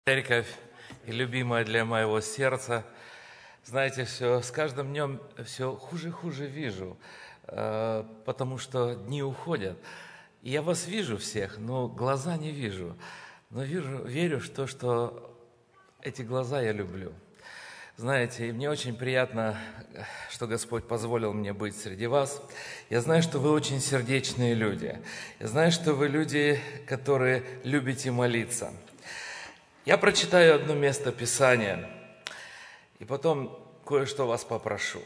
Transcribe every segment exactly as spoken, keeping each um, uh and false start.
Церковь и любимая для моего сердца, знаете, все с каждым днем все хуже и хуже вижу, э, потому что дни уходят. И я вас вижу всех, но глаза не вижу. Но вижу, верю в то, что эти глаза я люблю. Знаете, и мне очень приятно, что Господь позволил мне быть среди вас. Я знаю, что вы очень сердечные люди. Я знаю, что вы люди, которые любите молиться. Я прочитаю одно место Писания, и потом кое-что вас попрошу.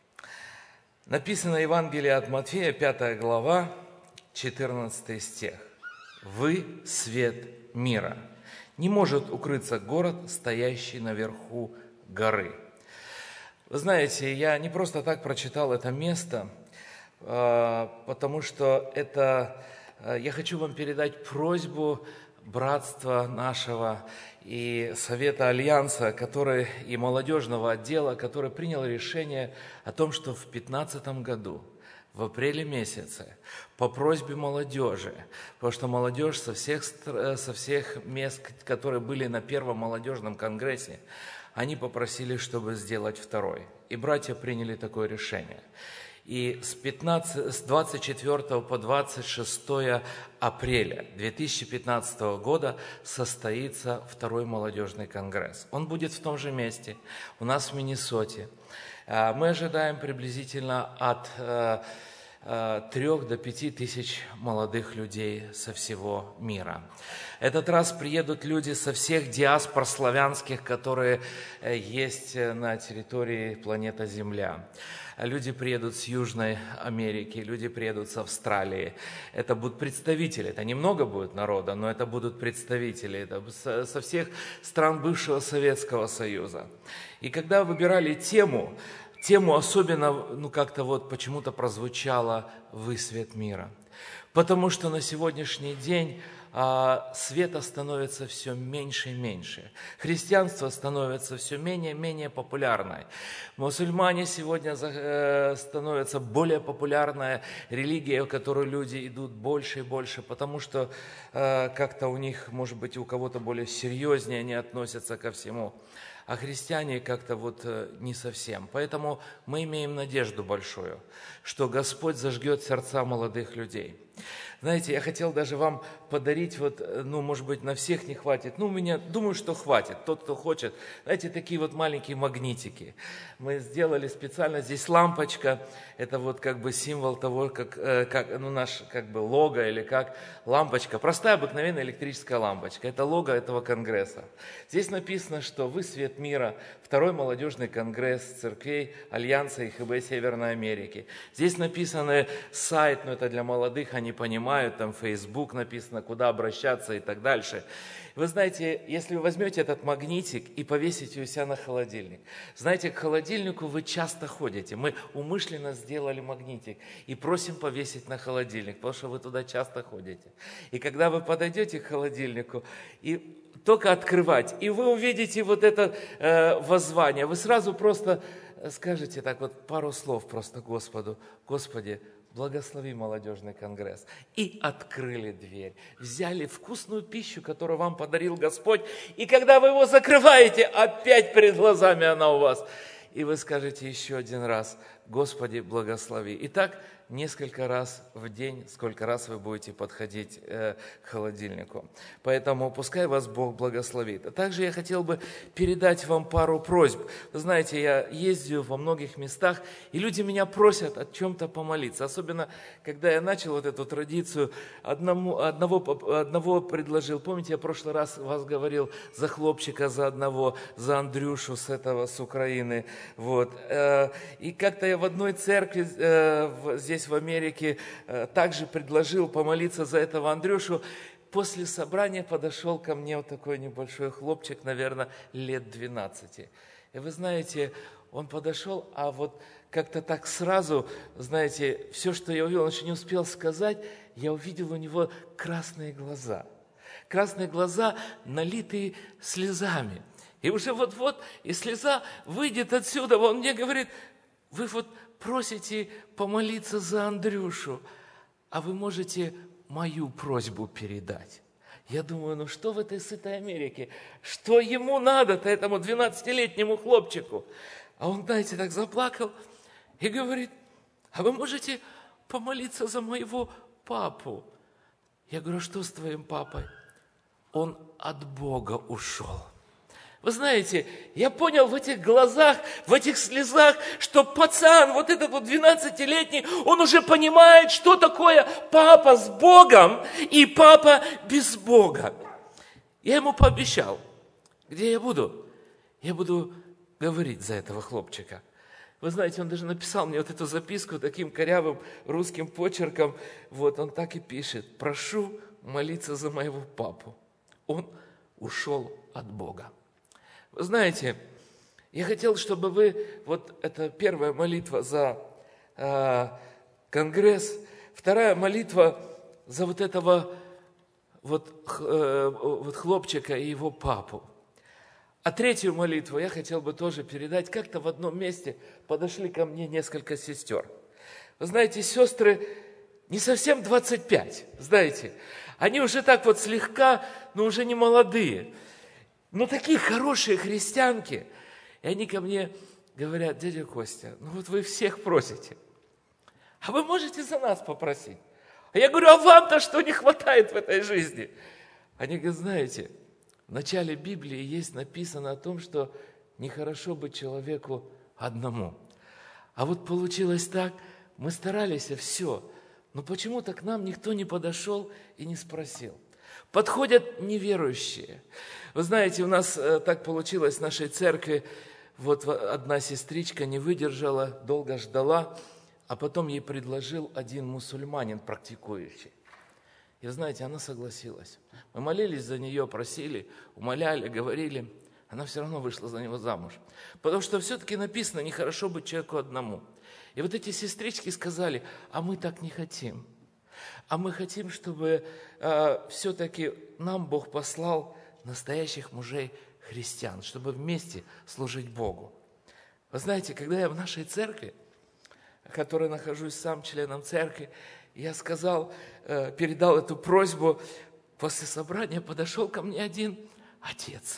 Написано Евангелие от Матфея, пятая глава, четырнадцатый стих. «Вы – свет мира. Не может укрыться город, стоящий наверху горы». Вы знаете, я не просто так прочитал это место, потому что это, я хочу вам передать просьбу братства нашего и Совета Альянса, который, и молодежного отдела, который принял решение о том, что в две тысячи пятнадцатом году, в апреле месяце, по просьбе молодежи, потому что молодежь со всех, со всех мест, которые были на первом молодежном конгрессе, они попросили, чтобы сделать второй. И братья приняли такое решение. И с, пятнадцатого, с двадцать четвёртого по двадцать шестое апреля две тысячи пятнадцатого года состоится второй молодежный конгресс. Он будет в том же месте, у нас в Миннесоте. Мы ожидаем приблизительно от трех до пяти тысяч молодых людей со всего мира. Этот раз приедут люди со всех диаспор славянских, которые есть на территории планеты Земля. Люди приедут с Южной Америки, люди приедут с Австралии. Это будут представители, это немного будет народа, но это будут представители это со всех стран бывшего Советского Союза. И когда выбирали тему, тему особенно, ну как-то вот почему-то прозвучало «Вы свет мира». Потому что на сегодняшний день а, света становится все меньше и меньше. Христианство становится все менее и менее популярной. Мусульмане сегодня э, становятся более популярной религией, в которую люди идут больше и больше, потому что э, как-то у них, может быть, у кого-то более серьезнее они относятся ко всему. А христиане как-то вот не совсем. Поэтому мы имеем надежду большую, что Господь зажгет сердца молодых людей. Знаете, я хотел даже вам подарить, вот, ну, может быть, на всех не хватит. Ну, у меня, думаю, что хватит, тот, кто хочет. Знаете, такие вот маленькие магнитики. Мы сделали специально, здесь лампочка, это вот как бы символ того, как, как ну, наш как бы лого или как лампочка. Простая, обыкновенная электрическая лампочка. Это лого этого конгресса. Здесь написано, что вы свет мира, второй молодежный конгресс церквей Альянса и ХБ Северной Америки. Здесь написано сайт, но это для молодых, они понимают, там Facebook написано, куда обращаться и так дальше. Вы знаете, если вы возьмете этот магнитик и повесите у себя на холодильник, знаете, к холодильнику вы часто ходите. Мы умышленно сделали магнитик и просим повесить на холодильник, потому что вы туда часто ходите. И когда вы подойдете к холодильнику и только открывать, и вы увидите вот это э, воззвание, вы сразу просто скажете так вот пару слов просто Господу: Господи, благослови молодежный конгресс. И открыли дверь, взяли вкусную пищу, которую вам подарил Господь, и когда вы его закрываете, опять перед глазами она у вас. И вы скажете еще один раз: Господи, благослови. И так несколько раз в день, сколько раз вы будете подходить э, к холодильнику. Поэтому пускай вас Бог благословит. А также я хотел бы передать вам пару просьб. Вы знаете, я ездил во многих местах, и люди меня просят о чем-то помолиться. Особенно, когда я начал вот эту традицию, одному, одного, одного предложил. Помните, я в прошлый раз вас говорил за хлопчика, за одного, за Андрюшу с этого, с Украины. Вот. И как-то я в одной церкви здесь в Америке также предложил помолиться за этого Андрюшу. После собрания подошел ко мне вот такой небольшой хлопчик, наверное, лет двенадцати. И вы знаете, он подошел, а вот как-то так сразу, знаете, все, что я увидел, он еще не успел сказать, я увидел у него красные глаза. Красные глаза, налитые слезами. И уже вот-вот, и слеза выйдет отсюда. Он мне говорит: вы вот просите помолиться за Андрюшу, а вы можете мою просьбу передать. Я думаю, ну что в этой сытой Америке? Что ему надо-то, этому двенадцатилетнему хлопчику? А он, знаете, так заплакал и говорит: а вы можете помолиться за моего папу? Я говорю: что с твоим папой? Он от Бога ушел. Вы знаете, я понял в этих глазах, в этих слезах, что пацан, вот этот вот двенадцатилетний, он уже понимает, что такое папа с Богом и папа без Бога. Я ему пообещал, где я буду? Я буду говорить за этого хлопчика. Вы знаете, он даже написал мне вот эту записку таким корявым русским почерком. Вот он так и пишет: прошу молиться за моего папу. Он ушел от Бога. Вы знаете, я хотел, чтобы вы, вот это первая молитва за э, Конгресс, вторая молитва за вот этого вот, э, вот хлопчика и его папу. А третью молитву я хотел бы тоже передать. Как-то в одном месте подошли ко мне несколько сестер. Вы знаете, сестры не совсем двадцать пять, знаете, они уже так вот слегка, но уже не молодые. Но такие хорошие христианки. И они ко мне говорят: дядя Костя, ну вот вы всех просите, а вы можете за нас попросить? А я говорю: а вам-то что не хватает в этой жизни? Они говорят: знаете, в начале Библии есть написано о том, что нехорошо быть человеку одному. А вот получилось так, мы старались все, но почему-то к нам никто не подошел и не спросил. Подходят неверующие. Вы знаете, у нас так получилось в нашей церкви, вот одна сестричка не выдержала, долго ждала, а потом ей предложил один мусульманин, практикующий. И знаете, она согласилась. Мы молились за нее, просили, умоляли, говорили. Она все равно вышла за него замуж. Потому что все-таки написано: нехорошо быть человеку одному. И вот эти сестрички сказали: а мы так не хотим. А мы хотим, чтобы э, все-таки нам Бог послал настоящих мужей христиан, чтобы вместе служить Богу. Вы знаете, когда я в нашей церкви, в которой нахожусь сам членом церкви, я сказал, э, передал эту просьбу, после собрания подошел ко мне один отец.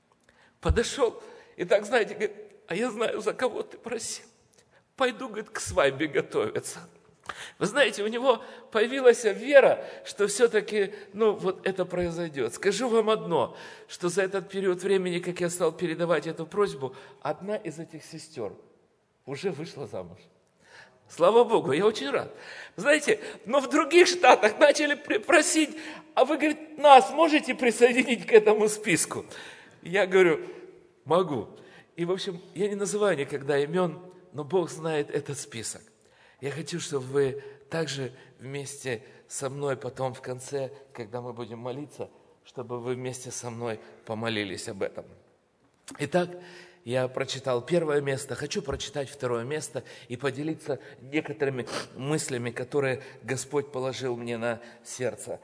Подошел и так, знаете, говорит: а я знаю, за кого ты просил. Пойду, говорит, к свадьбе готовиться. Вы знаете, у него появилась вера, что все-таки, ну, вот это произойдет. Скажу вам одно, что за этот период времени, как я стал передавать эту просьбу, одна из этих сестер уже вышла замуж. Слава Богу, я очень рад. Знаете, но в других штатах начали просить: а вы, говорит, нас можете присоединить к этому списку? Я говорю: могу. И, в общем, я не называю никогда имен, но Бог знает этот список. Я хочу, чтобы вы также вместе со мной потом в конце, когда мы будем молиться, чтобы вы вместе со мной помолились об этом. Итак, я прочитал первое место, хочу прочитать второе место и поделиться некоторыми мыслями, которые Господь положил мне на сердце.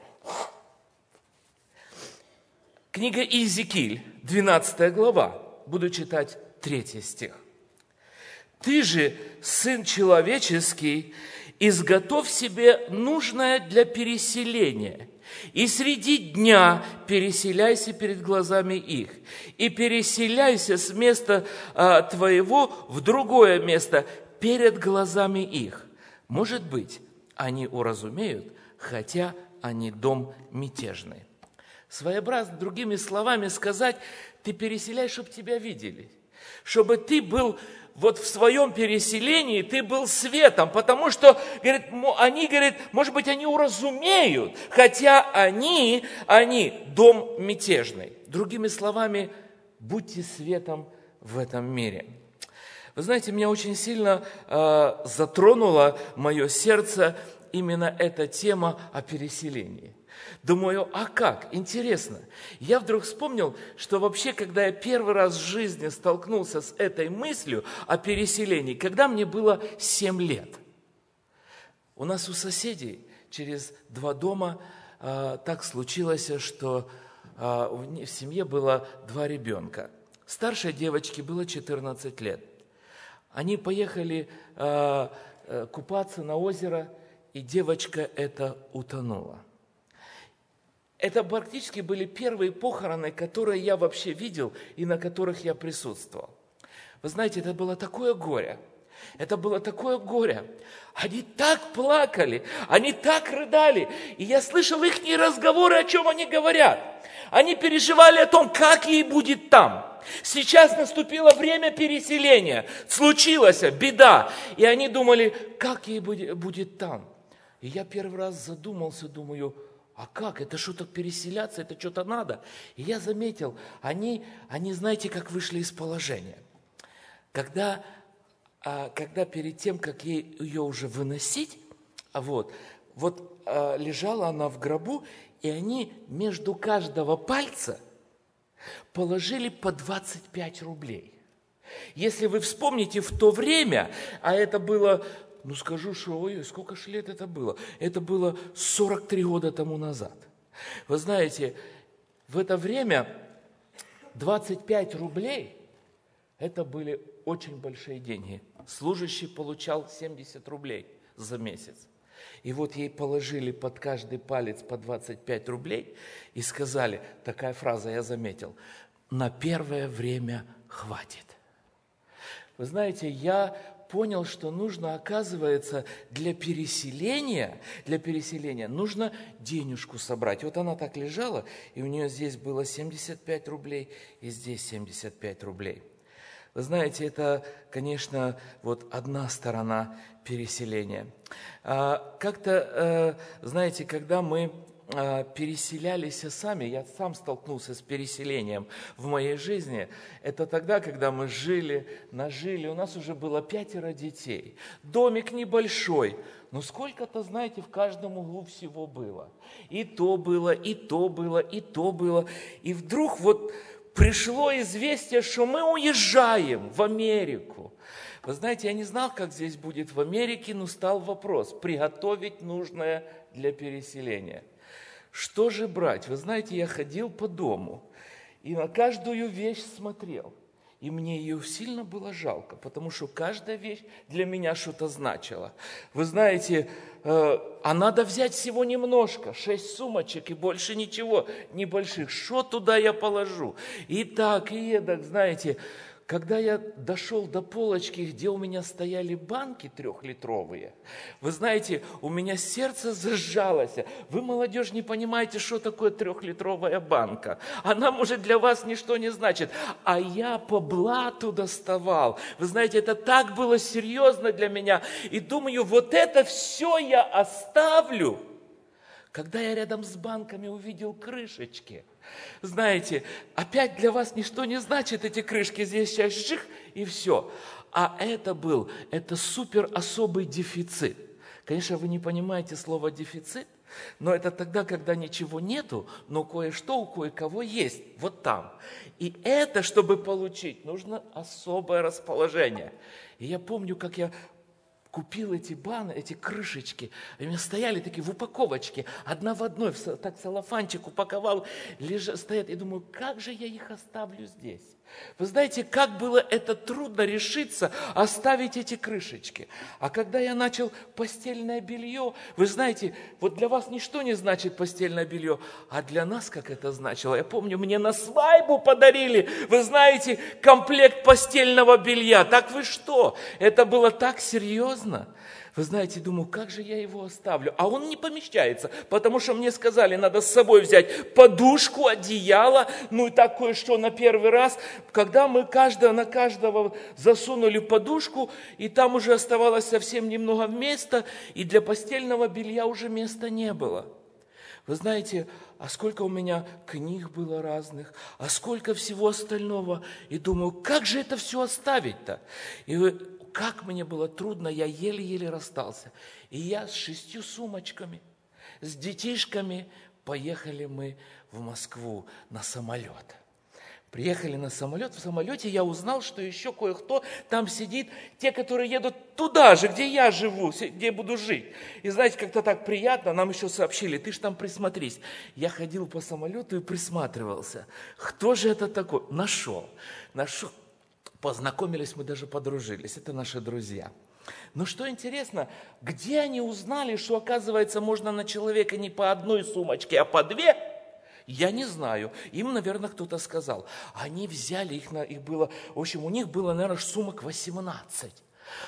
Книга Иезекииль, двенадцатая глава, буду читать третий стих. «Ты же, сын человеческий, изготовь себе нужное для переселения, и среди дня переселяйся перед глазами их, и переселяйся с места а, твоего в другое место перед глазами их. Может быть, они уразумеют, хотя они дом мятежный». Своеобразно, другими словами сказать: ты переселяй, чтобы тебя видели, чтобы ты был вот в своем переселении, ты был светом, потому что, говорит, они, говорит, может быть, они уразумеют, хотя они, они дом мятежный. Другими словами, будьте светом в этом мире. Вы знаете, меня очень сильно э, затронуло мое сердце именно эта тема о переселении. Думаю, а как? Интересно. Я вдруг вспомнил, что вообще, когда я первый раз в жизни столкнулся с этой мыслью о переселении, когда мне было семь лет. У нас у соседей через два дома а, так случилось, что а, в семье было два ребенка. Старшей девочке было четырнадцать лет. Они поехали а, купаться на озеро, и девочка эта утонула. Это практически были первые похороны, которые я вообще видел и на которых я присутствовал. Вы знаете, это было такое горе. Это было такое горе. Они так плакали, они так рыдали. И я слышал их разговоры, о чем они говорят. Они переживали о том, как ей будет там. Сейчас наступило время переселения. Случилась беда. И они думали, как ей будет там. И я первый раз задумался, думаю, а как? Это что, так переселяться? Это что-то надо? И я заметил, они, они знаете, как вышли из положения. Когда, когда перед тем, как ей, ее уже выносить, вот, вот лежала она в гробу, и они между каждого пальца положили по двадцать пять рублей. Если вы вспомните в то время, а это было, ну скажу, что, ой, сколько ж лет это было? Это было сорок три года тому назад. Вы знаете, в это время двадцать пять рублей, это были очень большие деньги. Служащий получал семьдесят рублей за месяц. И вот ей положили под каждый палец по двадцать пять рублей и сказали, такая фраза я заметил, на первое время хватит. Вы знаете, я понял, что нужно, оказывается, для переселения, для переселения нужно денежку собрать. Вот она так лежала, и у нее здесь было семьдесят пять рублей, и здесь семьдесят пять рублей. Вы знаете, это, конечно, вот одна сторона переселения. Как-то, знаете, когда мы переселялись сами, я сам столкнулся с переселением в моей жизни, это тогда, когда мы жили, нажили, у нас уже было пятеро детей, домик небольшой, но сколько-то, знаете, в каждом углу всего было. И то было, и то было, и то было. И вдруг вот пришло известие, что мы уезжаем в Америку. Вы знаете, я не знал, как здесь будет в Америке, но стал вопрос, приготовить нужное для переселения. Что же брать? Вы знаете, я ходил по дому и на каждую вещь смотрел. И мне ее сильно было жалко, потому что каждая вещь для меня что-то значила. Вы знаете, э, а надо взять всего немножко, шесть сумочек и больше ничего, небольших. Что туда я положу? И так, и эдак, знаете, когда я дошел до полочки, где у меня стояли банки трехлитровые, вы знаете, у меня сердце зажалось. Вы, молодежь, не понимаете, что такое трехлитровая банка. Она, может, для вас ничто не значит. А я по блату доставал. Вы знаете, это так было серьезно для меня. И думаю, вот это все я оставлю. Когда я рядом с банками увидел крышечки, знаете, опять для вас ничто не значит, эти крышки, здесь сейчас жих, и все. А это был, это супер особый дефицит. Конечно, вы не понимаете слово дефицит, но это тогда, когда ничего нету, но кое-что у кое-кого есть, вот там. И это, чтобы получить, нужно особое расположение. И я помню, как я купил эти баны, эти крышечки, и у меня стояли такие в упаковочке, одна в одной, так целлофанчик упаковал, лежат, стоят, и думаю, как же я их оставлю здесь? Вы знаете, как было это трудно решиться оставить эти крышечки. А когда я начал постельное белье, вы знаете, вот для вас ничто не значит постельное белье, а для нас как это значило. Я помню, мне на свадьбу подарили, вы знаете, комплект постельного белья. Так вы что? Это было так серьезно. Вы знаете, думаю, как же я его оставлю? А он не помещается, потому что мне сказали, надо с собой взять подушку, одеяло, ну и так кое-что на первый раз. Когда мы каждого, на каждого засунули подушку, и там уже оставалось совсем немного места, и для постельного белья уже места не было. Вы знаете, а сколько у меня книг было разных, а сколько всего остального. И думаю, как же это все оставить-то? И вы... Как мне было трудно, я еле-еле расстался. И я с шестью сумочками, с детишками поехали мы в Москву на самолет. Приехали на самолет, в самолете я узнал, что еще кое-кто там сидит, те, которые едут туда же, где я живу, где я буду жить. И знаете, как-то так приятно, нам еще сообщили, ты ж там присмотрись. Я ходил по самолету и присматривался. Кто же это такой? Нашел, нашел. Познакомились, мы даже подружились. Это наши друзья. Но что интересно, где они узнали, что, оказывается, можно на человека не по одной сумочке, а по две? Я не знаю. Им, наверное, кто-то сказал. Они взяли их, на, их было, в общем, у них было, наверное, сумок восемнадцать.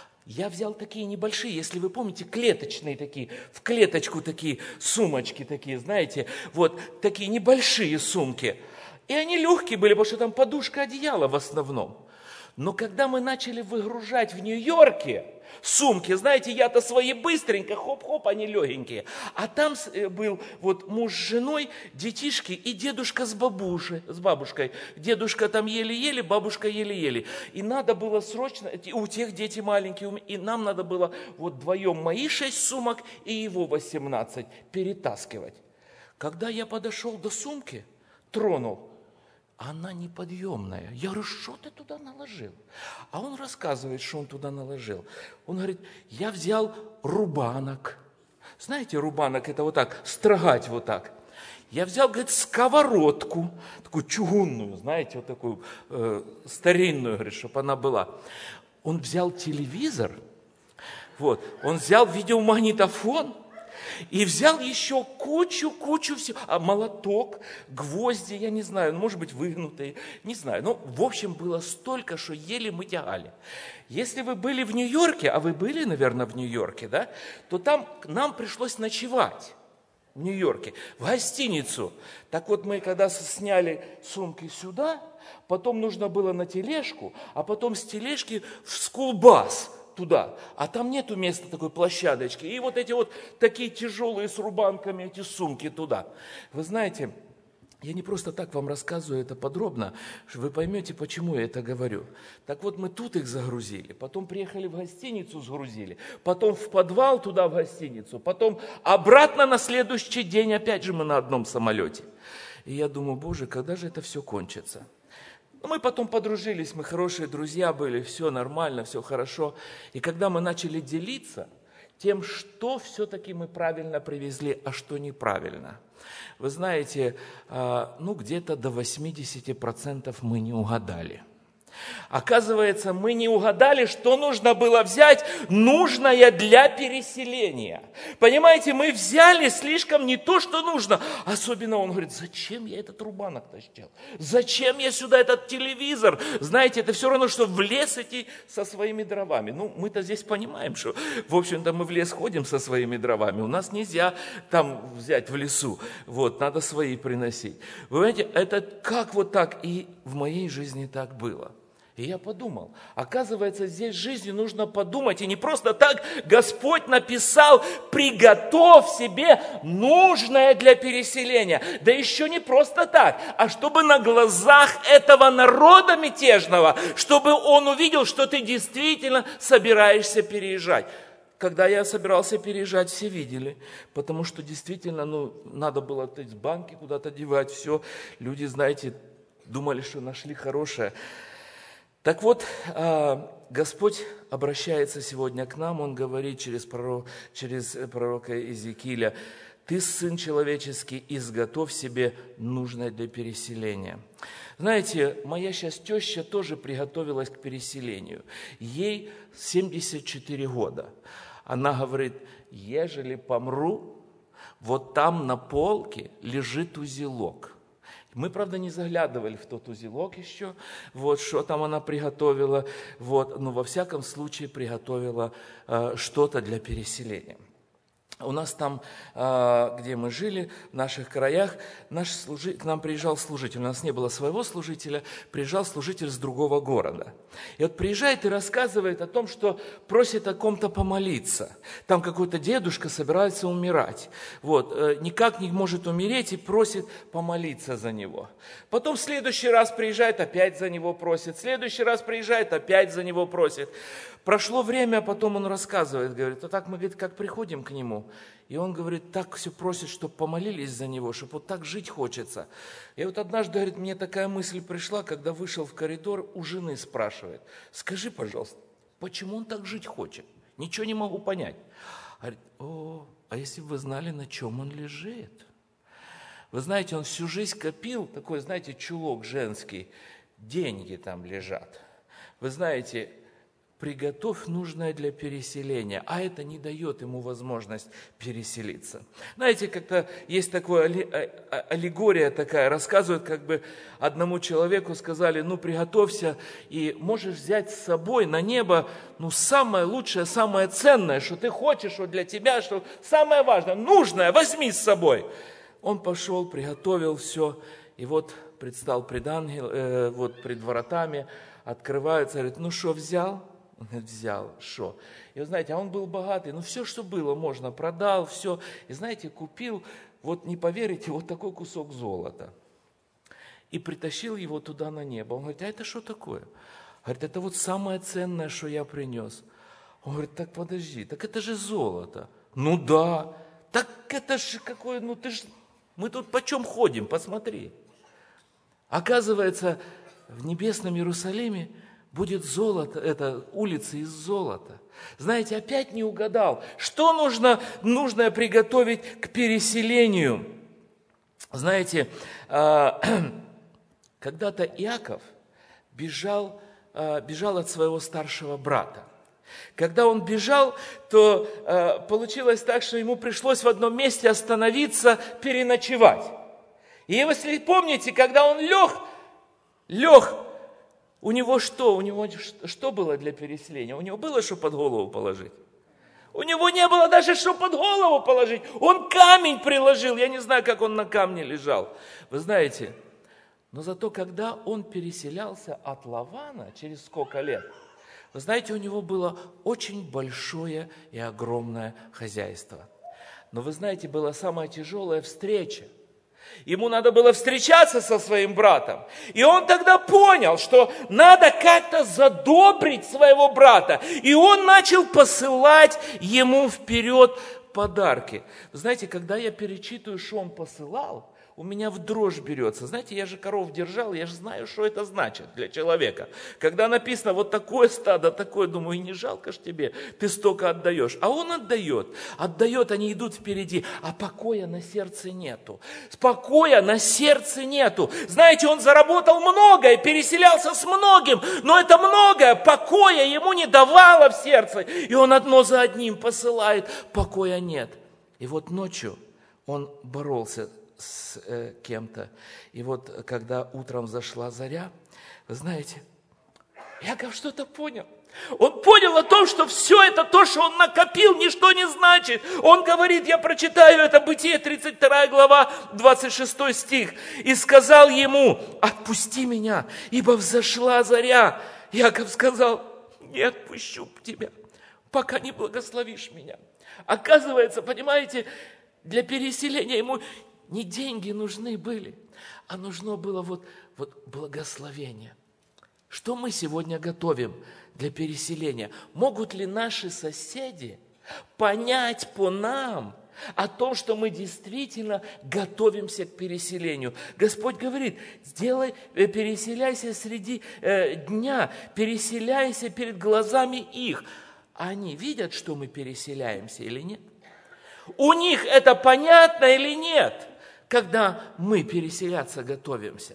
Я взял такие небольшие, если вы помните, клеточные такие, в клеточку такие сумочки такие, знаете, вот такие небольшие сумки. И они легкие были, потому что там подушка, одеяло в основном. Но когда мы начали выгружать в Нью-Йорке сумки, знаете, я-то свои быстренько, хоп-хоп, они легенькие. А там был вот муж с женой, детишки и дедушка с бабушей, с бабушкой. Дедушка там еле-еле, бабушка еле-еле. И надо было срочно, у тех дети маленькие, и нам надо было вот вдвоем мои шесть сумок и его восемнадцать перетаскивать. Когда я подошел до сумки, тронул, она неподъемная. Я говорю, что ты туда наложил? А он рассказывает, что он туда наложил. Он говорит, я взял рубанок. Знаете, рубанок это вот так, строгать вот так. Я взял, говорит, сковородку, такую чугунную, знаете, вот такую э, старинную, говорит, чтобы она была. Он взял телевизор, вот, он взял видеомагнитофон, и взял еще кучу-кучу всего. А молоток, гвозди, я не знаю, может быть, выгнутые, не знаю. Но, в общем, было столько, что еле мы тягали. Если вы были в Нью-Йорке, а вы были, наверное, в Нью-Йорке, да, то там нам пришлось ночевать в Нью-Йорке, в гостиницу. Так вот, мы когда сняли сумки сюда, потом нужно было на тележку, а потом с тележки в скулбас туда, а там нету места такой площадочки. И вот эти вот такие тяжелые с рубанками, эти сумки туда. Вы знаете, я не просто так вам рассказываю это подробно, вы поймете, почему я это говорю. Так вот, мы тут их загрузили, потом приехали в гостиницу, сгрузили, потом в подвал туда в гостиницу, потом обратно на следующий день, опять же мы на одном самолете. И я думаю, Боже, когда же это все кончится? Но мы потом подружились, мы хорошие друзья были, все нормально, все хорошо. И когда мы начали делиться тем, что все-таки мы правильно привезли, а что неправильно, вы знаете, ну где-то до восьмидесяти процентов мы не угадали. Оказывается, мы не угадали, что нужно было взять нужное для переселения. Понимаете, мы взяли слишком не то, что нужно. Особенно он говорит, зачем я этот рубанок тащил? Зачем я сюда этот телевизор? Знаете, это все равно, что в лес идти со своими дровами. Ну, мы-то здесь понимаем, что, в общем-то, мы в лес ходим со своими дровами. У нас нельзя там взять в лесу. Вот, надо свои приносить. Вы понимаете, это как вот так? И в моей жизни так было. И я подумал, оказывается, здесь в жизни нужно подумать, и не просто так Господь написал, приготовь себе нужное для переселения. Да еще не просто так, а чтобы на глазах этого народа мятежного, чтобы он увидел, что ты действительно собираешься переезжать. Когда я собирался переезжать, все видели, потому что действительно, ну, надо было из банки куда-то девать, все. Люди, знаете, думали, что нашли хорошее. Так вот, Господь обращается сегодня к нам, Он говорит через пророка, через пророка Иезекииля, «Ты, сын человеческий, изготовь себе нужное для переселения». Знаете, моя сейчас теща тоже приготовилась к переселению. Ей семьдесят четыре года. Она говорит, ежели помру, вот там на полке лежит узелок. Мы, правда, не заглядывали в тот узелок еще, вот, что там она приготовила, вот, но во всяком случае приготовила э, что-то для переселения. У нас там, где мы жили, в наших краях, наш служи... к нам приезжал служитель. У нас не было своего служителя, приезжал служитель с другого города. И вот приезжает и рассказывает о том, что просит о ком-то помолиться. Там какой-то дедушка собирается умирать. Вот, никак не может умереть и просит помолиться за него. Потом в следующий раз приезжает, опять за него просит. В следующий раз приезжает, опять за него просит. Прошло время, а потом он рассказывает, говорит, а так мы, говорит, как приходим к нему, и он, говорит, так все просит, чтобы помолились за него, чтобы вот так жить хочется. И вот однажды, говорит, мне такая мысль пришла, когда вышел в коридор, у жены спрашивает, скажи, пожалуйста, почему он так жить хочет? Ничего не могу понять. Говорит, о, а если бы вы знали, на чем он лежит? Вы знаете, он всю жизнь копил, такой, знаете, чулок женский, деньги там лежат. Вы знаете, приготовь нужное для переселения, а это не дает ему возможность переселиться. Знаете, как-то есть такая аллегория такая, рассказывают, как бы одному человеку сказали, ну, приготовься и можешь взять с собой на небо, ну, самое лучшее, самое ценное, что ты хочешь, что для тебя, что самое важное, нужное, возьми с собой. Он пошел, приготовил все, и вот предстал пред ангел, э, вот пред воротами, открываются, говорит, ну, что взял? Он говорит, взял, что? И вы знаете, а он был богатый, ну все, что было, можно, продал, все. И знаете, купил, вот не поверите, вот такой кусок золота. И притащил его туда на небо. Он говорит, а это что такое? Говорит, это вот самое ценное, что я принес. Он говорит, так подожди, так это же золото. Ну да, так это же какое, ну ты ж, мы тут почем ходим, посмотри. Оказывается, в небесном Иерусалиме будет золото, это улицы из золота. Знаете, опять не угадал. Что нужно, нужно приготовить к переселению? Знаете, когда-то Иаков бежал, бежал от своего старшего брата. Когда он бежал, то получилось так, что ему пришлось в одном месте остановиться, переночевать. И если помните, когда он лег, лег, у него что? У него что было для переселения? У него было что под голову положить? У него не было даже что под голову положить. Он камень приложил. Я не знаю, как он на камне лежал. Вы знаете, но зато когда он переселялся от Лавана, через сколько лет, вы знаете, у него было очень большое и огромное хозяйство. Но вы знаете, была самая тяжелая встреча. Ему надо было встречаться со своим братом. И он тогда понял, что надо как-то задобрить своего брата. И он начал посылать ему вперед подарки. Вы знаете, когда я перечитываю, что он посылал, у меня в дрожь берется. Знаете, я же коров держал, я же знаю, что это значит для человека. Когда написано вот такое стадо, такое, думаю, и не жалко ж тебе, ты столько отдаешь. А он отдает, отдает, они идут впереди, а покоя на сердце нету. Покоя на сердце нету. Знаете, он заработал многое, переселялся с многим, но это многое покоя ему не давало в сердце. И он одно за одним посылает, покоя нет. И вот ночью он боролся с э, кем-то. И вот когда утром зашла заря, вы знаете, Иаков что-то понял. Он понял о том, что все это, то, что он накопил, ничто не значит. Он говорит, я прочитаю это Бытие, тридцать вторая глава, двадцать шестой стих. «И сказал ему, отпусти меня, ибо взошла заря». Иаков сказал, не отпущу тебя, пока не благословишь меня. Оказывается, понимаете, для переселения ему не деньги нужны были, а нужно было вот, вот благословение. Что мы сегодня готовим для переселения? Могут ли наши соседи понять по нам о том, что мы действительно готовимся к переселению? Господь говорит, сделай, переселяйся среди э, дня, переселяйся перед глазами их. Они видят, что мы переселяемся или нет? У них это понятно или нет? Когда мы переселяться готовимся.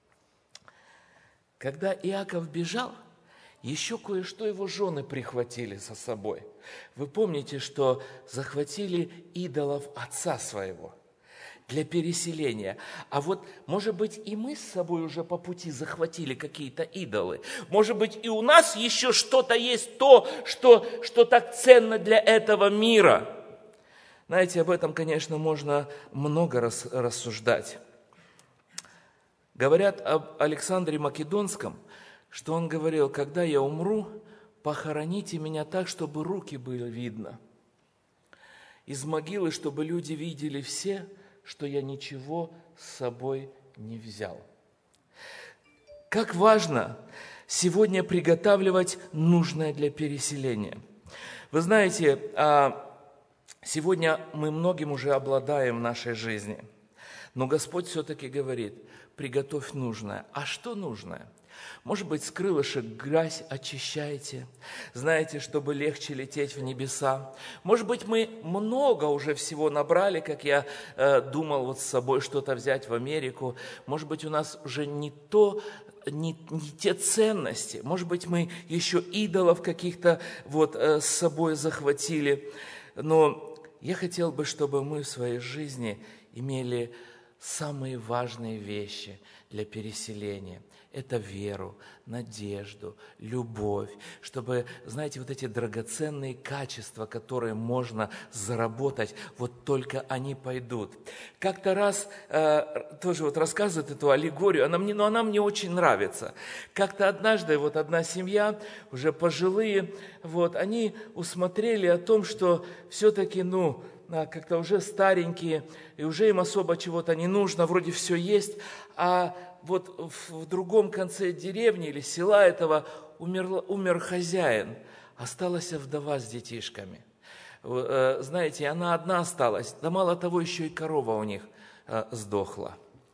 Когда Иаков бежал, еще кое-что его жены прихватили со собой. Вы помните, что захватили идолов отца своего для переселения. А вот, может быть, и мы с собой уже по пути захватили какие-то идолы. Может быть, и у нас еще что-то есть то, что, что так ценно для этого мира. Знаете, об этом, конечно, можно много рас, рассуждать. Говорят об Александре Македонском, что он говорил, когда я умру, похороните меня так, чтобы руки было видно. Из могилы, чтобы люди видели все, что я ничего с собой не взял. Как важно сегодня приготавливать нужное для переселения. Вы знаете, сегодня мы многим уже обладаем в нашей жизни, но Господь все-таки говорит, приготовь нужное. А что нужное? Может быть, с крылышек грязь очищайте, знаете, чтобы легче лететь в небеса. Может быть, мы много уже всего набрали, как я э, думал вот с собой что-то взять в Америку. Может быть, у нас уже не то не, не те ценности. Может быть, мы еще идолов каких-то вот с собой захватили. Но я хотел бы, чтобы мы в своей жизни имели самые важные вещи для переселения. Это веру, надежду, любовь, чтобы, знаете, вот эти драгоценные качества, которые можно заработать, вот только они пойдут. Как-то раз э, тоже вот рассказывают эту аллегорию, она мне, но она мне очень нравится. Как-то однажды вот одна семья, уже пожилые, вот, они усмотрели о том, что все-таки, ну, как-то уже старенькие, и уже им особо чего-то не нужно, вроде все есть, а вот в другом конце деревни или села этого умер, умер хозяин, осталась вдова с детишками. Знаете, она одна осталась, да мало того, еще и корова у них сдохла.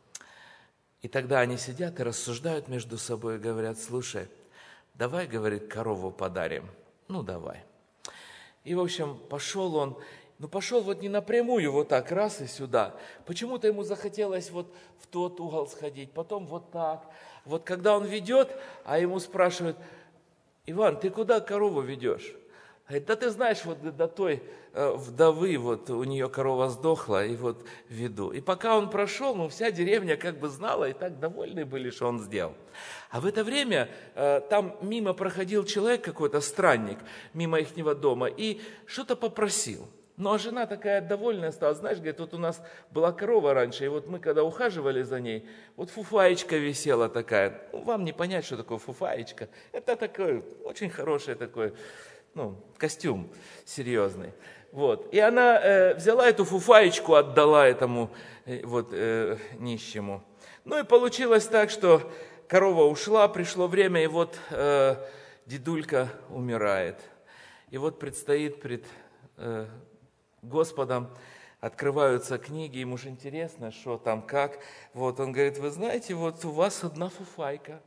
И тогда они сидят и рассуждают между собой и говорят: слушай, давай, говорит, корову подарим. Ну, давай. И, в общем, пошел он. Ну, пошел вот не напрямую, вот так, раз и сюда. Почему-то ему захотелось вот в тот угол сходить, потом вот так. Вот когда он ведет, а ему спрашивают: Иван, ты куда корову ведешь? Говорит: да ты знаешь, вот до той э, вдовы, вот у нее корова сдохла, и вот веду. И пока он прошел, ну, вся деревня как бы знала, и так довольны были, что он сделал. А в это время э, там мимо проходил человек какой-то, странник, мимо ихнего дома, и что-то попросил. Ну, а жена такая довольная стала, знаешь, говорит, вот у нас была корова раньше, и вот мы, когда ухаживали за ней, вот фуфаечка висела такая. Ну, вам не понять, что такое фуфаечка. Это такой, очень хороший такой, ну, костюм серьезный. Вот. И она э, взяла эту фуфаечку, отдала этому э, вот э, нищему. Ну, и получилось так, что корова ушла, пришло время, и вот э, дедулька умирает. И вот предстоит пред э, Господом, открываются книги, ему же интересно, что там, как. Вот он говорит: вы знаете, вот у вас одна фуфайка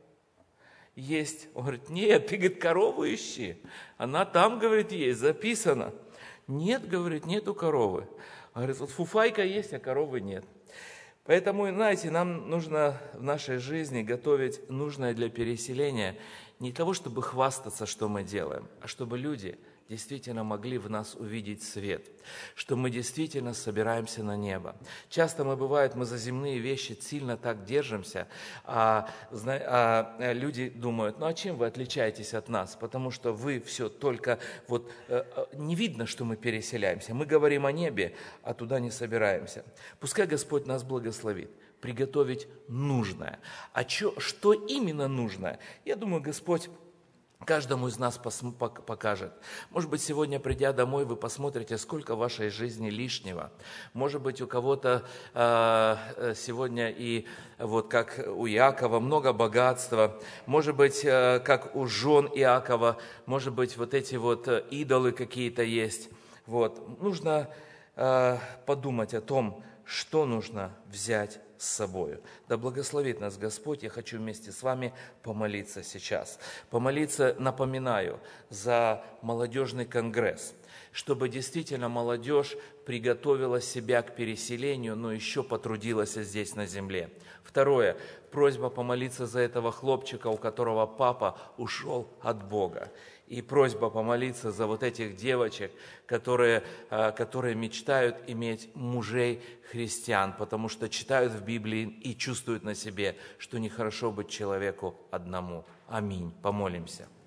есть. Он говорит: нет, ты, говорит, корову ищи. Она там, говорит, есть, записано. Нет, говорит, нету коровы. Он говорит: вот фуфайка есть, а коровы нет. Поэтому, знаете, нам нужно в нашей жизни готовить нужное для переселения не для того, чтобы хвастаться, что мы делаем, а чтобы люди действительно могли в нас увидеть свет, что мы действительно собираемся на небо. Часто мы, бывает, мы за земные вещи сильно так держимся, а, а люди думают: ну а чем вы отличаетесь от нас? Потому что вы все только, вот не видно, что мы переселяемся. Мы говорим о небе, а туда не собираемся. Пускай Господь нас благословит приготовить нужное. А чё, что именно нужное? Я думаю, Господь каждому из нас покажет. Может быть, сегодня, придя домой, вы посмотрите, сколько в вашей жизни лишнего. Может быть, у кого-то э, сегодня и вот как у Иакова много богатства. Может быть, э, как у жен Иакова. Может быть, вот эти вот идолы какие-то есть. Вот. Нужно э, подумать о том, что нужно взять с собой. Да благословит нас Господь. Я хочу вместе с вами помолиться сейчас. Помолиться, напоминаю, за молодежный конгресс, чтобы действительно молодежь приготовила себя к переселению, но еще потрудилась здесь на земле. Второе. Просьба помолиться за этого хлопчика, у которого папа ушел от Бога. И просьба помолиться за вот этих девочек, которые, которые мечтают иметь мужей христиан, потому что читают в Библии и чувствуют на себе, что нехорошо быть человеку одному. Аминь. Помолимся.